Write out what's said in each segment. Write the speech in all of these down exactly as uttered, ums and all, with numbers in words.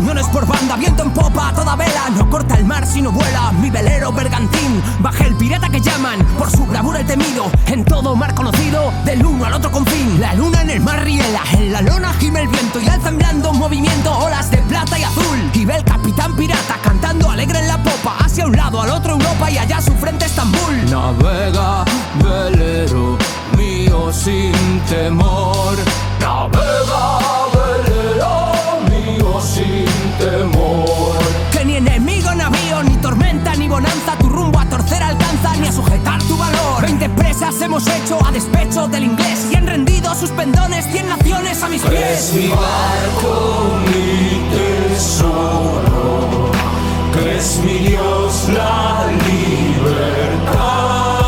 cañones por banda, viento en popa a toda vela. No corta el mar si no vuela mi velero bergantín. Baje el pirata que llaman, por su bravura el temido. En todo mar conocido, del uno al otro confín. La luna en el mar riela, en la lona gime el viento. Y alza en blando movimiento, olas de plata y azul. Y ve el capitán pirata cantando alegre en la popa. Hacia un lado, al otro Europa y allá su frente Estambul. Navega, velero mío sin temor. Navega, velero mío sin temor. Que ni enemigo navío, ni tormenta ni bonanza tu rumbo a torcer alcanza, ni a sujetar tu valor. Veinte presas hemos hecho a despecho del inglés y han rendido sus pendones cien naciones a mis pies. Es mi barco, mi tesoro, que es mi Dios la libertad.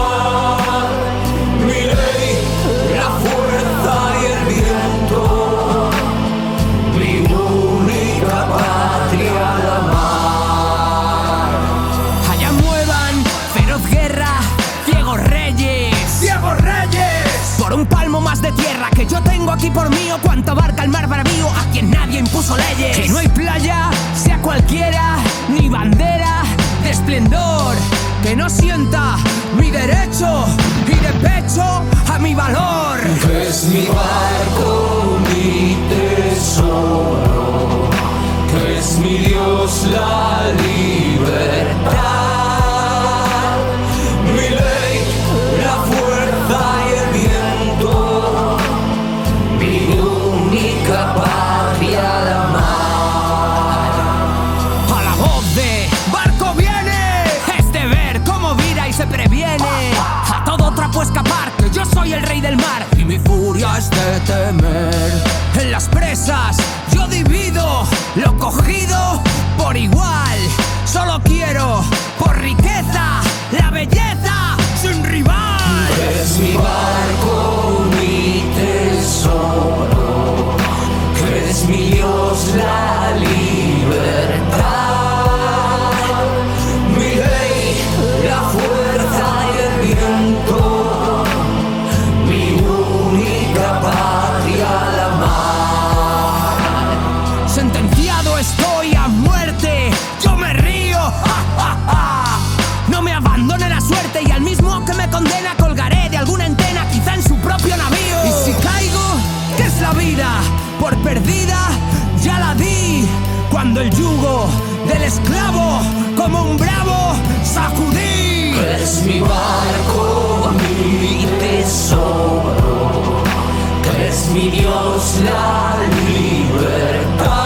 Mi ley, la fuerza y el viento, mi única patria la mar. Allá muevan, feroz guerra, ciegos reyes, ¡Ciegos reyes! por un palmo más de tierra que yo tengo aquí por mío. Cuanto abarca el mar bravío, a quien nadie impuso leyes. Que no hay playa, sea cualquiera, ni bandera de esplendor que no sienta mi derecho y de pecho a mi valor. Que es mi barco, mi tesoro, que es mi Dios la libertad. Mi ley, la fuerza y el viento, mi única patria la mar. A la voz de barco viene, es de ver cómo vira y se previene. A todo trapo escapar, que yo soy el rey del mar y mi furia es de temer. En las presas yo divido lo cogido por igual. Solo quiero por riqueza la belleza sin rival. Es mi barco, mi tesoro, que es mi Dios la libertad. Mi ley, la fuerza y el viento, mi única patria la mar. Sentenciado estoy a muerte, yo me río, ja, ja, ja. No me abandone la suerte y al mismo que me condena colgaré de alguna antena, quizá en su propio navío. Y si caigo, ¿qué es la vida? Por perdida ya la di, cuando el yugo del esclavo como un bravo sacudí. Es mi barco, mi tesoro, que es mi Dios la libertad.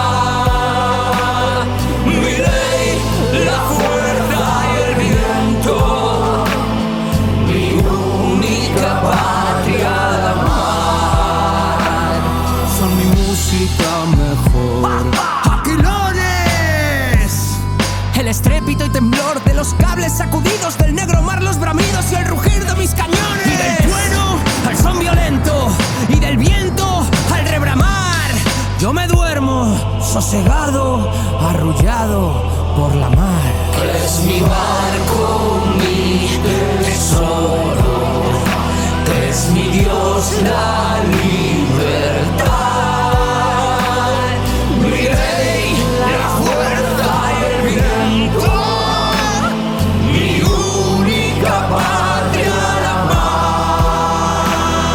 Mi ley, la fuerza y el viento, mi única patria la mar. Son mi música mejor. ¡Aquilones! El estrépito y temblor de los cables sacudidos, del negro mar los bramidos y el rugir de mis cañones. Y del trueno al son violento y del viento al rebramar. Yo me duermo sosegado, arrullado por la mar. Es mi barco, mi tesoro, que es mi Dios la libertad. Mi ley, la fuerza y el viento, mi única patria la mar.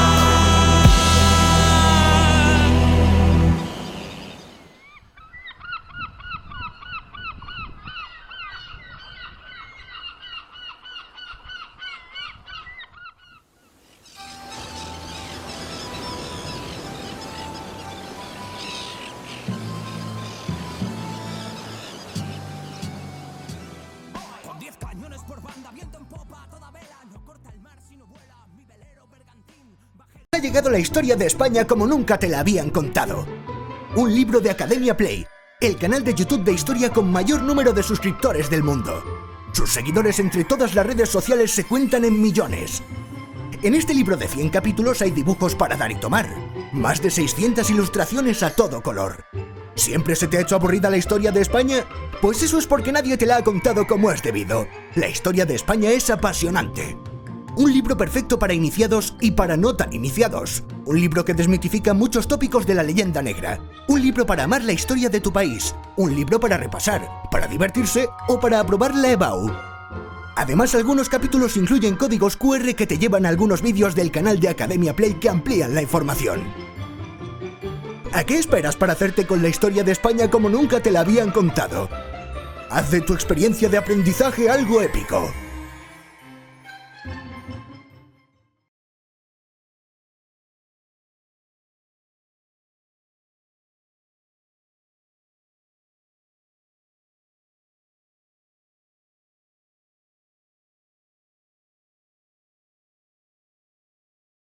Con diez cañones por banda, viento en popa a toda vela. No corta el mar si no vuela mi velero bergantín. Baje... Ha llegado la historia de España como nunca te la habían contado. Un libro de Academia Play, el canal de YouTube de historia con mayor número de suscriptores del mundo. Sus seguidores entre todas las redes sociales se cuentan en millones. En este libro de cien capítulos hay dibujos para dar y tomar, más de seiscientas ilustraciones a todo color. ¿Siempre se te ha hecho aburrida la historia de España? Pues eso es porque nadie te la ha contado como es debido. La historia de España es apasionante. Un libro perfecto para iniciados y para no tan iniciados. Un libro que desmitifica muchos tópicos de la leyenda negra. Un libro para amar la historia de tu país. Un libro para repasar, para divertirse o para aprobar la E B A U. Además, algunos capítulos incluyen códigos cu erre que te llevan a algunos vídeos del canal de Academia Play que amplían la información. ¿A qué esperas para hacerte con la historia de España como nunca te la habían contado? Haz de tu experiencia de aprendizaje algo épico.